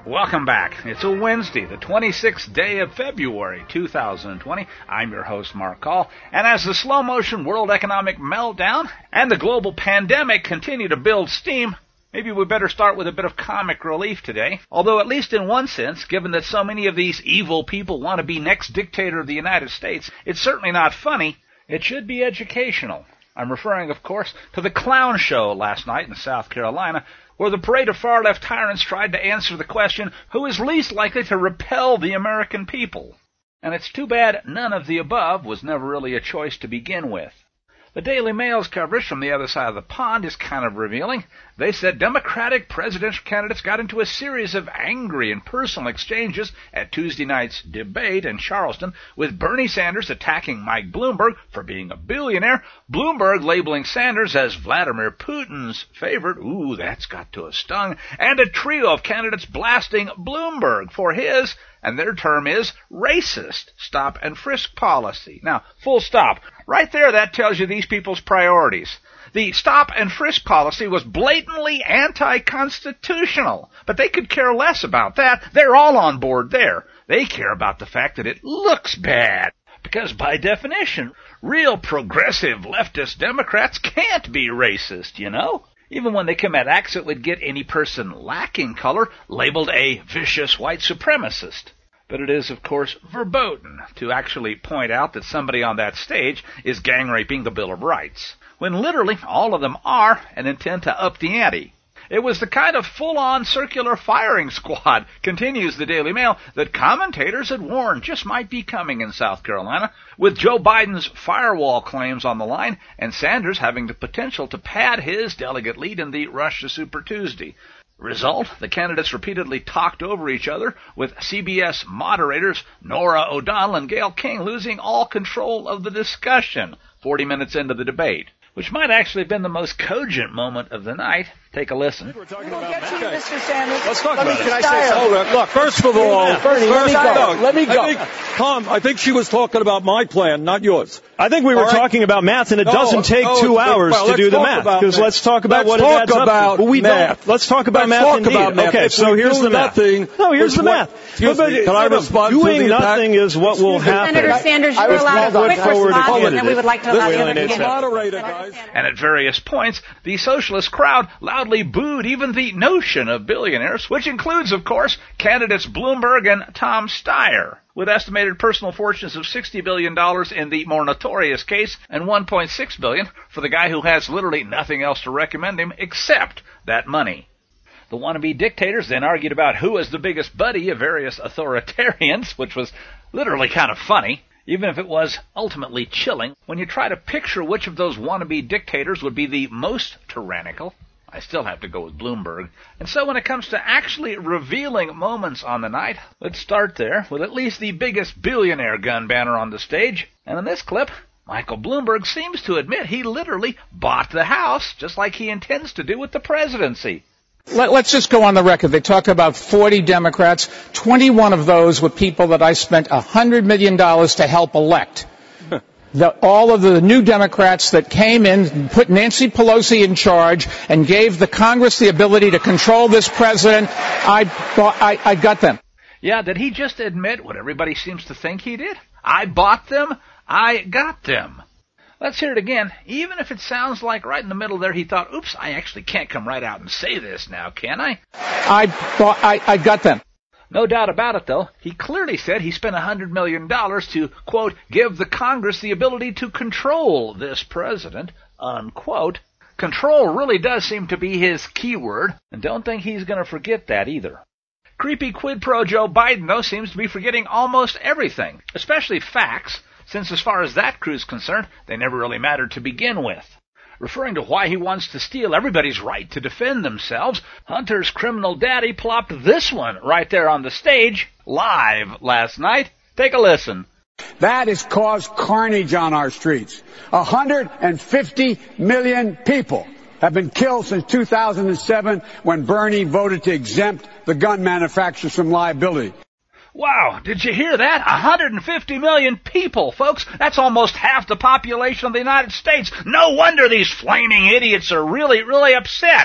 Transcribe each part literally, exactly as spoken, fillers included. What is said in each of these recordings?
Welcome back. It's a Wednesday, the twenty-sixth day of February, two thousand twenty. I'm your host, Mark Call. And as the slow-motion world economic meltdown and the global pandemic continue to build steam, maybe we better start with a bit of comic relief today. Although at least in one sense, given that so many of these evil people want to be next dictator of the United States, it's certainly not funny. It should be educational. I'm referring, of course, to the clown show last night in South Carolina, where the parade of far-left tyrants tried to answer the question, who is least likely to repel the American people? And it's too bad none of the above was never really a choice to begin with. The Daily Mail's coverage from the other side of the pond is kind of revealing. They said Democratic presidential candidates got into a series of angry and personal exchanges at Tuesday night's debate in Charleston, with Bernie Sanders attacking Mike Bloomberg for being a billionaire, Bloomberg labeling Sanders as Vladimir Putin's favorite, ooh, that's got to have stung, and a trio of candidates blasting Bloomberg for his, and their term is, racist stop and frisk policy. Now, full stop. Right there, that tells you these people's priorities. The stop and frisk policy was blatantly anti-constitutional, but they could care less about that. They're all on board there. They care about the fact that it looks bad, because by definition, real progressive leftist Democrats can't be racist, you know? Even when they commit acts that would get any person lacking color labeled a vicious white supremacist. But it is, of course, verboten to actually point out that somebody on that stage is gang-raping the Bill of Rights, when literally all of them are and intend to up the ante. It was the kind of full-on circular firing squad, continues the Daily Mail, that commentators had warned just might be coming in South Carolina, with Joe Biden's firewall claims on the line and Sanders having the potential to pad his delegate lead in the rush to Super Tuesday. Result, the candidates repeatedly talked over each other, with C B S moderators Norah O'Donnell and Gayle King losing all control of the discussion forty minutes into the debate, which might actually have been the most cogent moment of the night. Take a listen. We're talking we'll about get to you, okay. Mister Sanders. Let's talk let about me, it. Can I say something? Hold on. Look, first of all, Bernie, let me go. Let me go. I think, Tom, I think she was talking about my plan, not yours. I think we were All right. talking about math, and it No, doesn't take no, two it's- hours well, to do the talk math. about Because math. let's talk about let's what talk it adds about up to. Well, we math. don't. Let's talk about let's math talk indeed. about math. Okay, If so we here's do the math. nothing, No, here's the which math. what- Excuse But, me, can I but respond to doing the attack? nothing is what will happen. Senator Sanders, you're I was allowed a going quick forward to response, and then we candidate. would like to allow the This other really needs people. moderator, guys. And at various points, the socialist crowd loudly booed even the notion of billionaires, which includes, of course, candidates Bloomberg and Tom Steyer, with estimated personal fortunes of sixty billion dollars in the more notorious case and one point six billion dollars for the guy who has literally nothing else to recommend him except that money. The wannabe dictators then argued about who was the biggest buddy of various authoritarians, which was literally kind of funny, even if it was ultimately chilling, when you try to picture which of those wannabe dictators would be the most tyrannical. I still have to go with Bloomberg. And so when it comes to actually revealing moments on the night, let's start there with at least the biggest billionaire gun banner on the stage. And in this clip, Michael Bloomberg seems to admit he literally bought the House, just like he intends to do with the presidency. Let, let's just go on the record. They talk about forty Democrats. twenty-one of those were people that I spent one hundred million dollars to help elect. The, all of the new Democrats that came in, put Nancy Pelosi in charge, and gave the Congress the ability to control this president, I, I, I got them. Yeah, did he just admit what everybody seems to think he did? I bought them, I got them. Let's hear it again. Even if it sounds like right in the middle there he thought, oops, I actually can't come right out and say this now, can I? I, bought, I, I got them. No doubt about it, though. He clearly said he spent one hundred million dollars to, quote, give the Congress the ability to control this president, unquote. Control really does seem to be his key word, and don't think he's going to forget that either. Creepy quid pro Joe Biden, though, seems to be forgetting almost everything, especially facts, since as far as that crew's concerned, they never really mattered to begin with. Referring to why he wants to steal everybody's right to defend themselves, Hunter's criminal daddy plopped this one right there on the stage, live last night. Take a listen. That has caused carnage on our streets. one hundred fifty million people have been killed since two thousand seven when Bernie voted to exempt the gun manufacturers from liability. Wow, did you hear that? one hundred fifty million people, folks. That's almost half the population of the United States. No wonder these flaming idiots are really, really upset.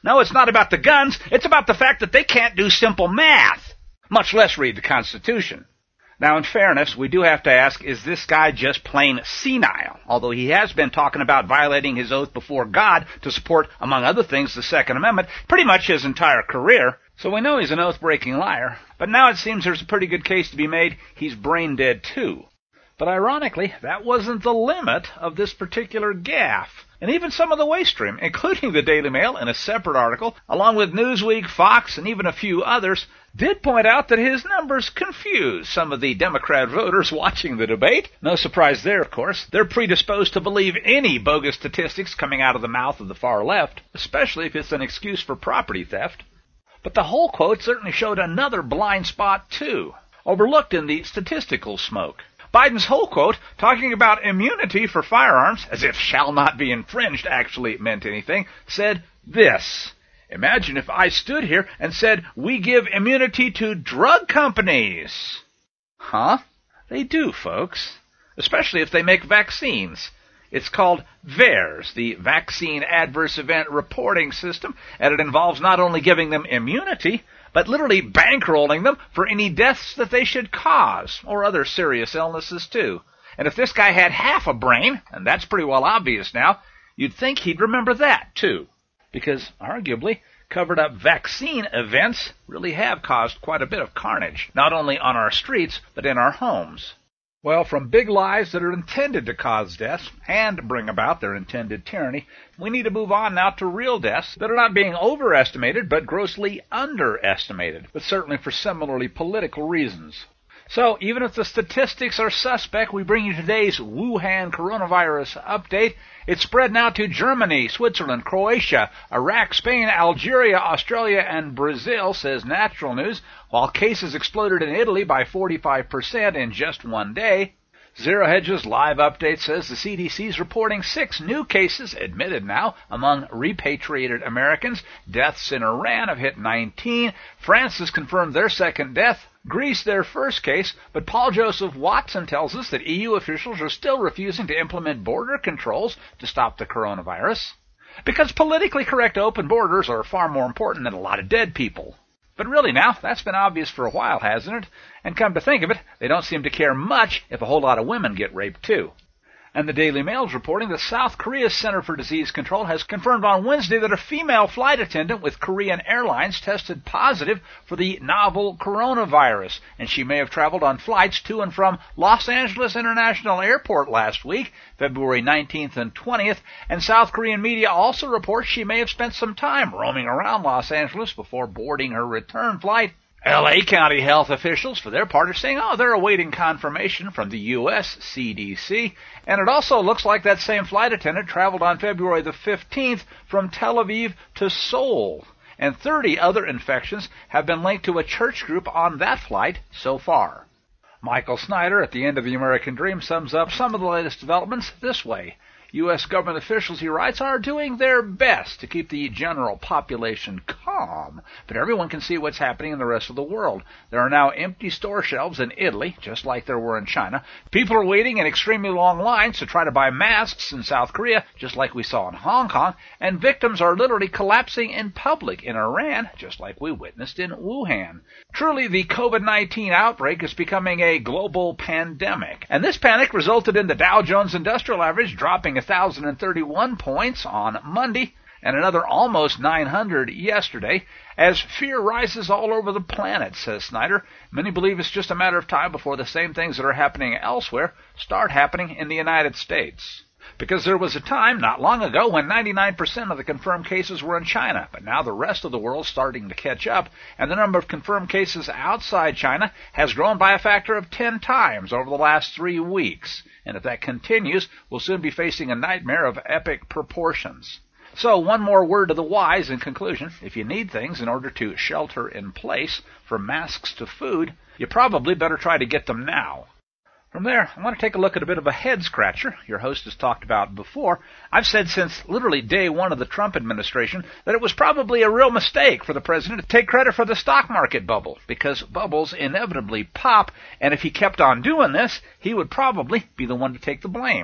No, it's not about the guns. It's about the fact that they can't do simple math, much less read the Constitution. Now, in fairness, we do have to ask, is this guy just plain senile? Although he has been talking about violating his oath before God to support, among other things, the Second Amendment pretty much his entire career. So we know he's an oath-breaking liar. But now it seems there's a pretty good case to be made he's brain-dead, too. But ironically, that wasn't the limit of this particular gaffe. And even some of the waste stream, including the Daily Mail in a separate article, along with Newsweek, Fox, and even a few others, did point out that his numbers confused some of the Democrat voters watching the debate. No surprise there, of course. They're predisposed to believe any bogus statistics coming out of the mouth of the far left, especially if it's an excuse for property theft. But the whole quote certainly showed another blind spot, too, overlooked in the statistical smoke. Biden's whole quote, talking about immunity for firearms, as if shall not be infringed actually meant anything, said this: imagine if I stood here and said, we give immunity to drug companies. Huh? They do, folks. Especially if they make vaccines. It's called VAERS, the Vaccine Adverse Event Reporting System, and it involves not only giving them immunity, but literally bankrolling them for any deaths that they should cause, or other serious illnesses too. And if this guy had half a brain, and that's pretty well obvious now, you'd think he'd remember that too. Because, arguably, covered-up vaccine events really have caused quite a bit of carnage, not only on our streets, but in our homes. Well, from big lies that are intended to cause deaths and bring about their intended tyranny, we need to move on now to real deaths that are not being overestimated, but grossly underestimated, but certainly for similarly political reasons. So, even if the statistics are suspect, we bring you today's Wuhan coronavirus update. It's spread now to Germany, Switzerland, Croatia, Iraq, Spain, Algeria, Australia, and Brazil, says Natural News, while cases exploded in Italy by forty-five percent in just one day. Zero Hedge's live update says the C D C is reporting six new cases, admitted now, among repatriated Americans. Deaths in Iran have hit nineteen. France has confirmed their second death. Greece their first case, but Paul Joseph Watson tells us that E U officials are still refusing to implement border controls to stop the coronavirus, because politically correct open borders are far more important than a lot of dead people. But really now, that's been obvious for a while, hasn't it? And come to think of it, they don't seem to care much if a whole lot of women get raped too. And the Daily Mail is reporting that South Korea's Center for Disease Control has confirmed on Wednesday that a female flight attendant with Korean Airlines tested positive for the novel coronavirus, and she may have traveled on flights to and from Los Angeles International Airport last week, February nineteenth and twentieth, and South Korean media also reports she may have spent some time roaming around Los Angeles before boarding her return flight. L A County health officials, for their part, are saying, oh, they're awaiting confirmation from the U S C D C. And it also looks like that same flight attendant traveled on February the fifteenth from Tel Aviv to Seoul. And thirty other infections have been linked to a church group on that flight so far. Michael Snyder, at the end of the American Dream, sums up some of the latest developments this way. U S government officials, he writes, are doing their best to keep the general population calm, but everyone can see what's happening in the rest of the world. There are now empty store shelves in Italy, just like there were in China. People are waiting in extremely long lines to try to buy masks in South Korea, just like we saw in Hong Kong, and victims are literally collapsing in public in Iran, just like we witnessed in Wuhan. Truly, the COVID nineteen outbreak is becoming a global pandemic, and this panic resulted in the Dow Jones Industrial Average dropping one thousand thirty-one points on Monday, and another almost nine hundred yesterday, as fear rises all over the planet, says Snyder. Many believe it's just a matter of time before the same things that are happening elsewhere start happening in the United States. Because there was a time, not long ago, when ninety-nine percent of the confirmed cases were in China, but now the rest of the world's starting to catch up, and the number of confirmed cases outside China has grown by a factor of ten times over the last three weeks. And if that continues, we'll soon be facing a nightmare of epic proportions. So, one more word to the wise in conclusion. If you need things in order to shelter in place, from masks to food, you probably better try to get them now. From there, I want to take a look at a bit of a head-scratcher your host has talked about before. I've said since literally day one of the Trump administration that it was probably a real mistake for the president to take credit for the stock market bubble, because bubbles inevitably pop, and if he kept on doing this, he would probably be the one to take the blame.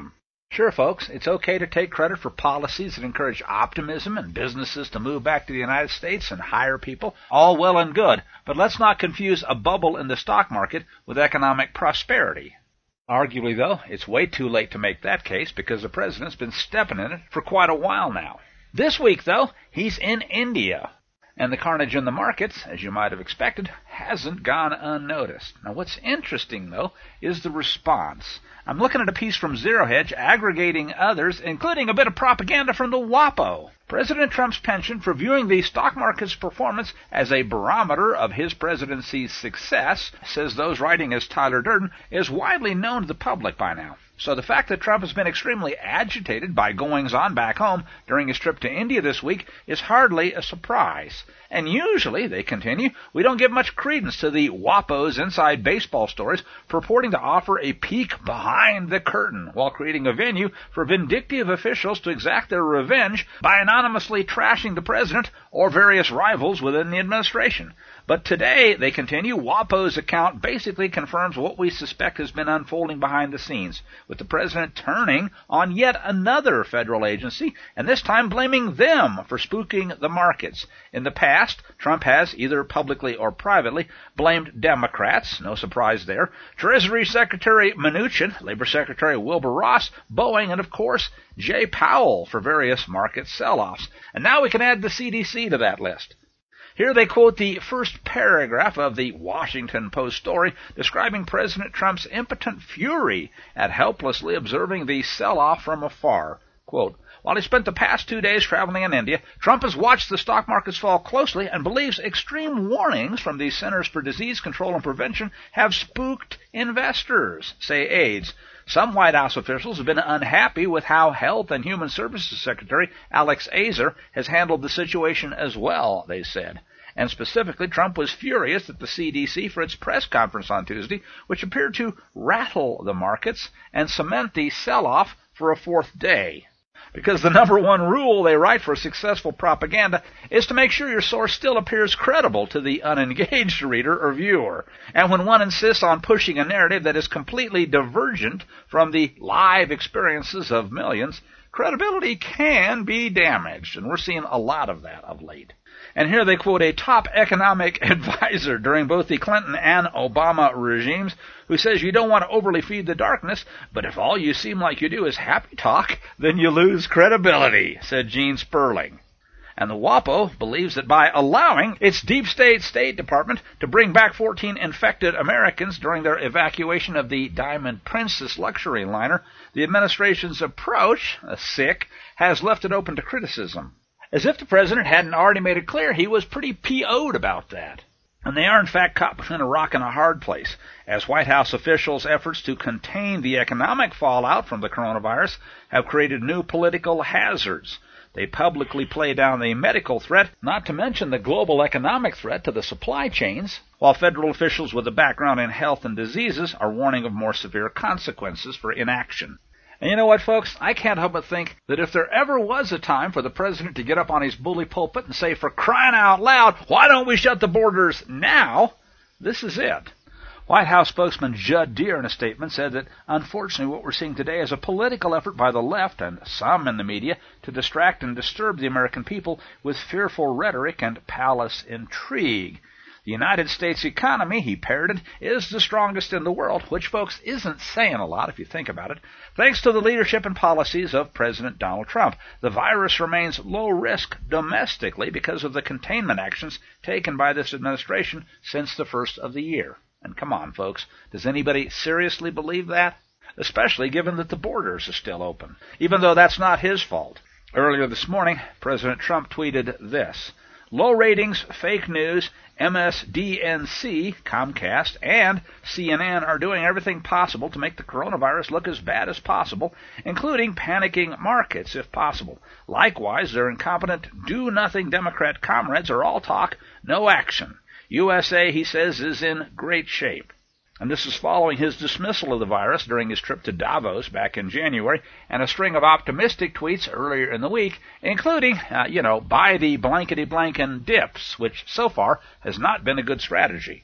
Sure, folks, it's okay to take credit for policies that encourage optimism and businesses to move back to the United States and hire people. All well and good, but let's not confuse a bubble in the stock market with economic prosperity. Arguably, though, it's way too late to make that case because the president's been stepping in it for quite a while now. This week, though, he's in India. And the carnage in the markets, as you might have expected, hasn't gone unnoticed. Now, what's interesting, though, is the response. I'm looking at a piece from Zero Hedge aggregating others, including a bit of propaganda from the WAPO. President Trump's penchant for viewing the stock market's performance as a barometer of his presidency's success, says those writing as Tyler Durden, is widely known to the public by now. So the fact that Trump has been extremely agitated by goings-on back home during his trip to India this week is hardly a surprise. And usually, they continue, we don't give much credence to the WAPO's inside baseball stories purporting to offer a peek behind the curtain while creating a venue for vindictive officials to exact their revenge by anonymously trashing the president or various rivals within the administration. But today, they continue, WAPO's account basically confirms what we suspect has been unfolding behind the scenes, with the president turning on yet another federal agency, and this time blaming them for spooking the markets. In the past, Trump has, either publicly or privately, blamed Democrats, no surprise there, Treasury Secretary Mnuchin, Labor Secretary Wilbur Ross, Boeing, and of course, Jay Powell for various market sell-offs. And now we can add the C D C to that list. Here they quote the first paragraph of the Washington Post story describing President Trump's impotent fury at helplessly observing the sell-off from afar. Quote, while he spent the past two days traveling in India, Trump has watched the stock markets fall closely and believes extreme warnings from the Centers for Disease Control and Prevention have spooked investors, say aides. Some White House officials have been unhappy with how Health and Human Services Secretary Alex Azar has handled the situation as well, they said. And specifically, Trump was furious at the C D C for its press conference on Tuesday, which appeared to rattle the markets and cement the sell-off for a fourth day. Because the number one rule, they write, for successful propaganda is to make sure your source still appears credible to the unengaged reader or viewer. And when one insists on pushing a narrative that is completely divergent from the live experiences of millions, credibility can be damaged, and we're seeing a lot of that of late. And here they quote a top economic advisor during both the Clinton and Obama regimes who says you don't want to overly feed the darkness, but if all you seem like you do is happy talk, then you lose credibility, said Gene Sperling. And the WAPO believes that by allowing its deep state State Department to bring back fourteen infected Americans during their evacuation of the Diamond Princess luxury liner, the administration's approach, uh, sick, has left it open to criticism. As if the president hadn't already made it clear he was pretty P O'd about that. And they are, in fact, caught between a rock and a hard place, as White House officials' efforts to contain the economic fallout from the coronavirus have created new political hazards. They publicly play down the medical threat, not to mention the global economic threat to the supply chains, while federal officials with a background in health and diseases are warning of more severe consequences for inaction. And you know what, folks? I can't help but think that if there ever was a time for the president to get up on his bully pulpit and say, for crying out loud, why don't we shut the borders now? This is it. White House spokesman Judd Deere, in a statement, said that, unfortunately, what we're seeing today is a political effort by the left and some in the media to distract and disturb the American people with fearful rhetoric and palace intrigue. The United States economy, he parroted, is the strongest in the world, which, folks, isn't saying a lot if you think about it. Thanks to the leadership and policies of President Donald Trump, the virus remains low risk domestically because of the containment actions taken by this administration since the first of the year. And come on, folks, does anybody seriously believe that? Especially given that the borders are still open, even though that's not his fault. Earlier this morning, President Trump tweeted this: low ratings, fake news, M S D N C, Comcast, and C N N are doing everything possible to make the coronavirus look as bad as possible, including panicking markets if possible. Likewise, their incompetent, do-nothing Democrat comrades are all talk, no action. U S A, he says, is in great shape. And this is following his dismissal of the virus during his trip to Davos back in January, and a string of optimistic tweets earlier in the week, including, uh, you know, buy the blankety-blank and dips, which so far has not been a good strategy.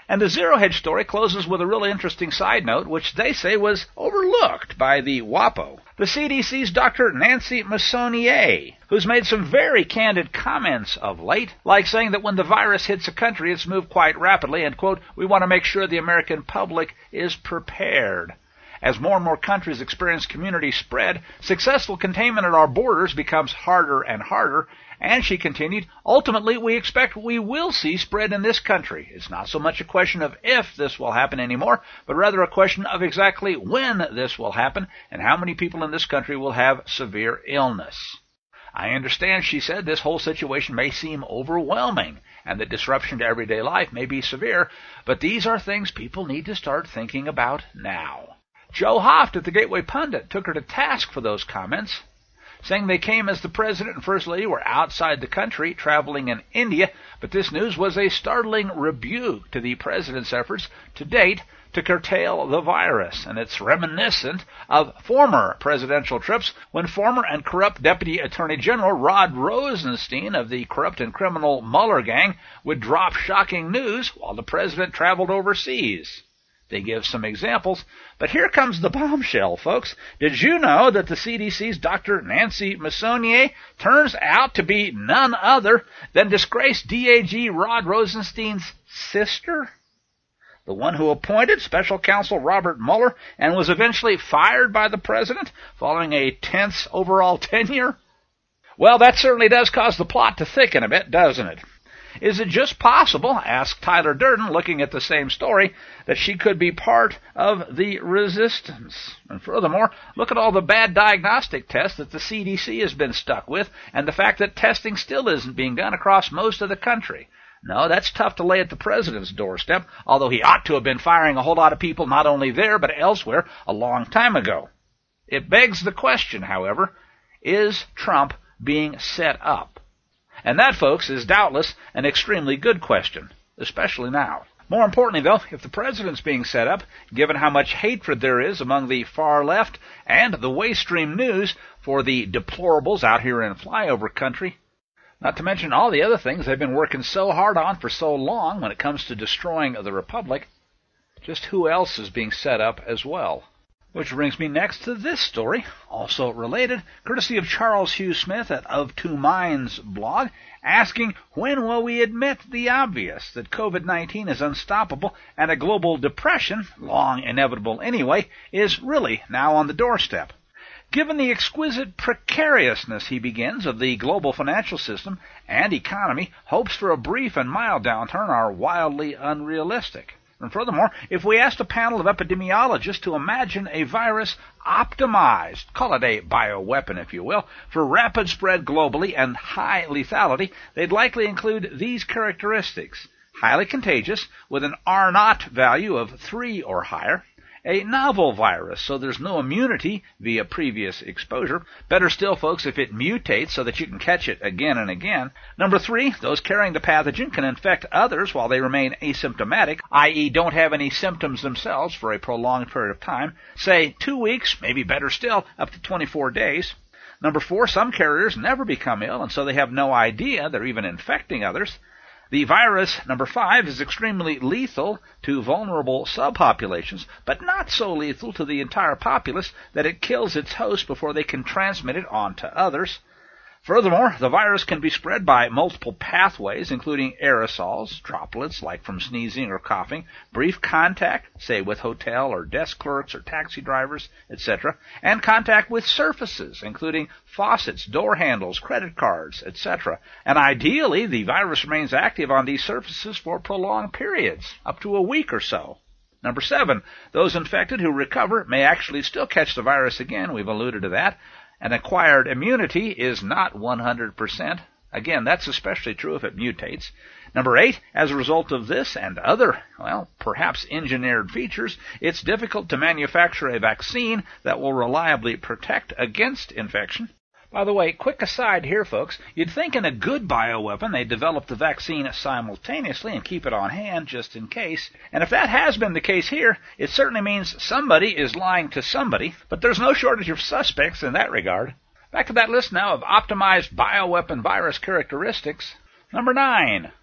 And the Zero Hedge story closes with a really interesting side note, which they say was overlooked by the WAPO. The C D C's Doctor Nancy Messonnier, who's made some very candid comments of late, like saying that when the virus hits a country, it's moved quite rapidly, and, quote, we want to make sure the American public is prepared. As more and more countries experience community spread, successful containment at our borders becomes harder and harder. And she continued, ultimately, we expect we will see spread in this country. It's not so much a question of if this will happen anymore, but rather a question of exactly when this will happen and how many people in this country will have severe illness. I understand, she said, this whole situation may seem overwhelming and the disruption to everyday life may be severe, but these are things people need to start thinking about now. Joe Hoft at the Gateway Pundit took her to task for those comments, saying they came as the President and First Lady were outside the country, traveling in India, but this news was a startling rebuke to the President's efforts to date to curtail the virus, and it's reminiscent of former presidential trips when former and corrupt Deputy Attorney General Rod Rosenstein of the corrupt and criminal Mueller gang would drop shocking news while the President traveled overseas. They give some examples, but here comes the bombshell, folks. Did you know that the C D C's Doctor Nancy Messonnier turns out to be none other than disgraced D A G Rod Rosenstein's sister? The one who appointed Special Counsel Robert Mueller and was eventually fired by the President following a tense overall tenure? Well, that certainly does cause the plot to thicken a bit, doesn't it? Is it just possible, asked Tyler Durden, looking at the same story, that she could be part of the resistance? And furthermore, look at all the bad diagnostic tests that the C D C has been stuck with, and the fact that testing still isn't being done across most of the country. No, that's tough to lay at the President's doorstep, although he ought to have been firing a whole lot of people not only there but elsewhere a long time ago. It begs the question, however, is Trump being set up? And that, folks, is doubtless an extremely good question, especially now. More importantly, though, if the President's being set up, given how much hatred there is among the far left and the waste-stream news for the deplorables out here in flyover country, not to mention all the other things they've been working so hard on for so long when it comes to destroying the Republic, just who else is being set up as well? Which brings me next to this story, also related, courtesy of Charles Hugh Smith at Of Two Minds blog, asking, when will we admit the obvious, that COVID nineteen is unstoppable and a global depression, long inevitable anyway, is really now on the doorstep? Given the exquisite precariousness, he begins, of the global financial system and economy, hopes for a brief and mild downturn are wildly unrealistic. And furthermore, if we asked a panel of epidemiologists to imagine a virus optimized, call it a bioweapon if you will, for rapid spread globally and high lethality, they'd likely include these characteristics: highly contagious, with an R naught value of three or higher; a novel virus, so there's no immunity via previous exposure. Better still, folks, if it mutates so that you can catch it again and again. Number three, those carrying the pathogen can infect others while they remain asymptomatic, that is don't have any symptoms themselves for a prolonged period of time, say two weeks, maybe better still, up to twenty-four days. Number four, some carriers never become ill, and so they have no idea they're even infecting others. The virus, number five, is extremely lethal to vulnerable subpopulations, but not so lethal to the entire populace that it kills its host before they can transmit it on to others. Furthermore, the virus can be spread by multiple pathways, including aerosols, droplets like from sneezing or coughing, brief contact, say with hotel or desk clerks or taxi drivers, et cetera, and contact with surfaces, including faucets, door handles, credit cards, et cetera. And ideally, the virus remains active on these surfaces for prolonged periods, up to a week or so. Number seven, those infected who recover may actually still catch the virus again. We've alluded to that. An acquired immunity is not one hundred percent. Again, that's especially true if it mutates. Number eight, as a result of this and other, well, perhaps engineered features, it's difficult to manufacture a vaccine that will reliably protect against infection. By the way, quick aside here, folks, you'd think in a good bioweapon they'd develop the vaccine simultaneously and keep it on hand just in case. And if that has been the case here, it certainly means somebody is lying to somebody, but there's no shortage of suspects in that regard. Back to that list now of optimized bioweapon virus characteristics. Number nine,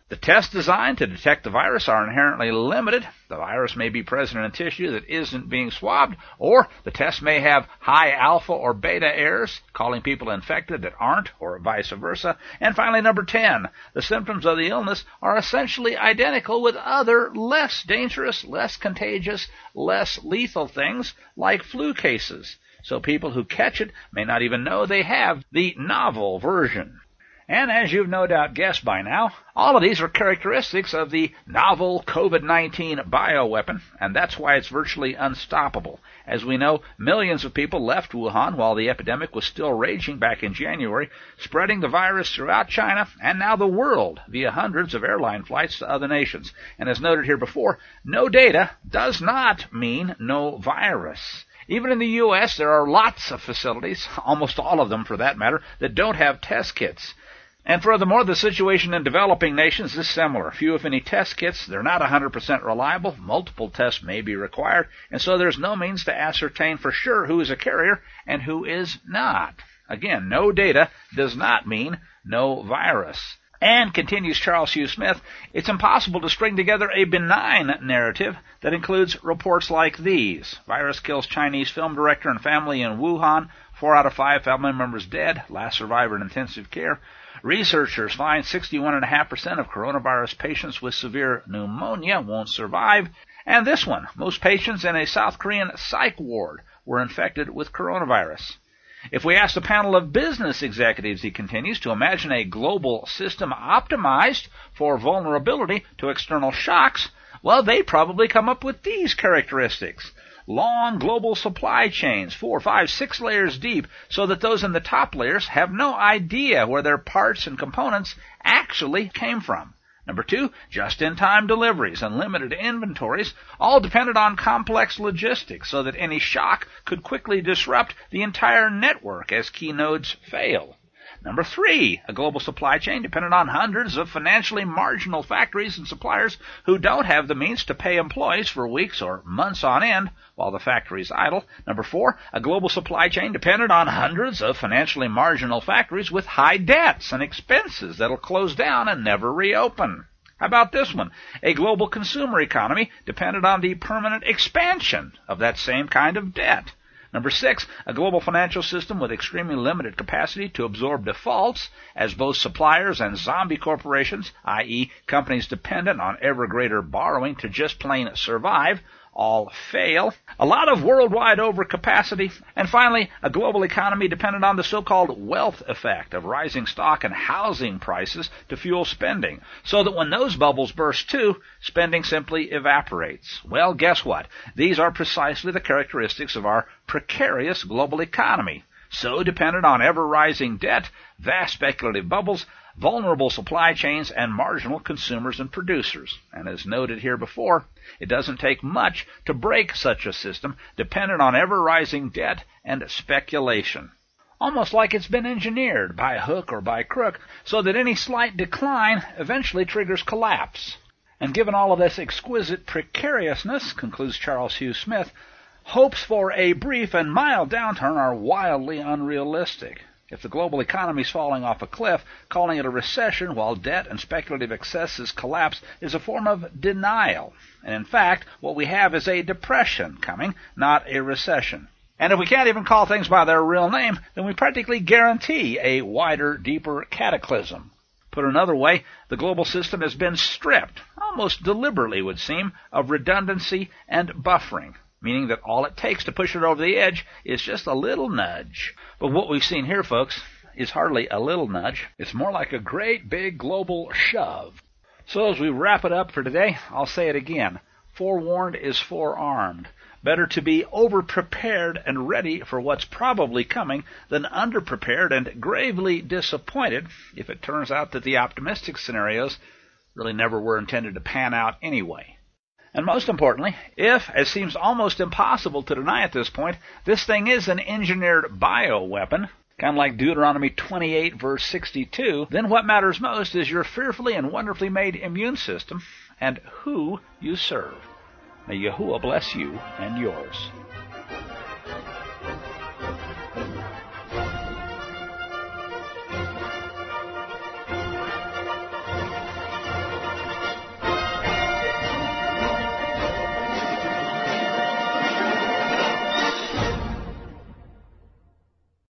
The tests designed to detect the virus are inherently limited. The virus may be present in tissue that isn't being swabbed, or the test may have high alpha or beta errors, calling people infected that aren't, or vice versa. And finally, number ten, the symptoms of the illness are essentially identical with other less dangerous, less contagious, less lethal things like flu cases. So people who catch it may not even know they have the novel version. And as you've no doubt guessed by now, all of these are characteristics of the novel COVID nineteen bioweapon, and that's why it's virtually unstoppable. As we know, millions of people left Wuhan while the epidemic was still raging back in January, spreading the virus throughout China and now the world via hundreds of airline flights to other nations. And as noted here before, no data does not mean no virus. Even in the U S, there are lots of facilities, almost all of them for that matter, that don't have test kits. And furthermore, the situation in developing nations is similar. Few, if any, test kits. They're not one hundred percent reliable. Multiple tests may be required. And so there's no means to ascertain for sure who is a carrier and who is not. Again, no data does not mean no virus. And, continues Charles Hugh Smith, it's impossible to string together a benign narrative that includes reports like these. Virus kills Chinese film director and family in Wuhan. Four out of five family members dead. Last survivor in intensive care. Researchers find sixty-one point five percent of coronavirus patients with severe pneumonia won't survive. And this one, most patients in a South Korean psych ward were infected with coronavirus. If we ask a panel of business executives, he continues, to imagine a global system optimized for vulnerability to external shocks, well, they'd probably come up with these characteristics. Long global supply chains, four, five, six layers deep, so that those in the top layers have no idea where their parts and components actually came from. Number two, just-in-time deliveries and limited inventories, all depended on complex logistics so that any shock could quickly disrupt the entire network as key nodes fail. Number three, a global supply chain dependent on hundreds of financially marginal factories and suppliers who don't have the means to pay employees for weeks or months on end while the factory's idle. Number four, a global supply chain dependent on hundreds of financially marginal factories with high debts and expenses that'll close down and never reopen. How about this one? A global consumer economy dependent on the permanent expansion of that same kind of debt. Number six, a global financial system with extremely limited capacity to absorb defaults as both suppliers and zombie corporations, that is companies dependent on ever greater borrowing to just plain survive, all fail. A lot of worldwide overcapacity. And finally, a global economy dependent on the so-called wealth effect of rising stock and housing prices to fuel spending, so that when those bubbles burst too, spending simply evaporates. Well, guess what? These are precisely the characteristics of our precarious global economy. So dependent on ever-rising debt, vast speculative bubbles, vulnerable supply chains, and marginal consumers and producers. And as noted here before, it doesn't take much to break such a system dependent on ever-rising debt and speculation. Almost like it's been engineered by hook or by crook so that any slight decline eventually triggers collapse. And given all of this exquisite precariousness, concludes Charles Hugh Smith, hopes for a brief and mild downturn are wildly unrealistic. If the global economy is falling off a cliff, calling it a recession while debt and speculative excesses collapse is a form of denial. And in fact, what we have is a depression coming, not a recession. And if we can't even call things by their real name, then we practically guarantee a wider, deeper cataclysm. Put another way, the global system has been stripped, almost deliberately would seem, of redundancy and buffering, meaning that all it takes to push it over the edge is just a little nudge. But what we've seen here, folks, is hardly a little nudge. It's more like a great big global shove. So as we wrap it up for today, I'll say it again. Forewarned is forearmed. Better to be over-prepared and ready for what's probably coming than under-prepared and gravely disappointed if it turns out that the optimistic scenarios really never were intended to pan out anyway. And most importantly, if, as seems almost impossible to deny at this point, this thing is an engineered bioweapon, kind of like Deuteronomy twenty-eight, verse sixty-two, then what matters most is your fearfully and wonderfully made immune system and who you serve. May Yahuwah bless you and yours.